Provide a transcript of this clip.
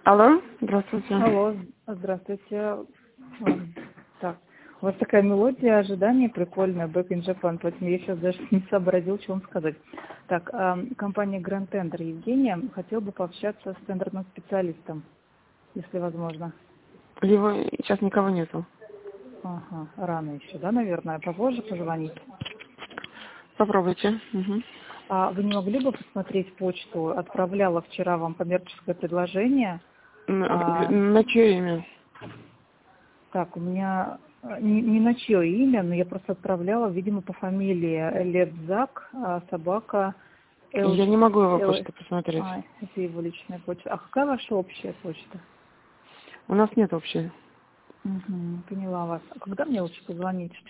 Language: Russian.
Алло, здравствуйте. Алло, здравствуйте. Так, у вас такая мелодия ожидания прикольная, Back in Japan, поэтому я сейчас даже не сообразил, что вам сказать. Так, компания Grand Tender, Евгения, хотел бы пообщаться с тендерным специалистом, если возможно. Его сейчас никого нету. Ага, рано еще, да, наверное, попозже позвонить. Попробуйте. Угу. А вы не могли бы посмотреть почту? Отправляла вчера вам коммерческое предложение. На чье имя? Так, у меня не на чье имя, но я просто отправляла, видимо, по фамилии Лебзак, собака. Я не могу его почту посмотреть. Это его личная почта. А какая ваша общая почта? У нас нет общей. Угу, поняла вас. А когда мне лучше позвонить?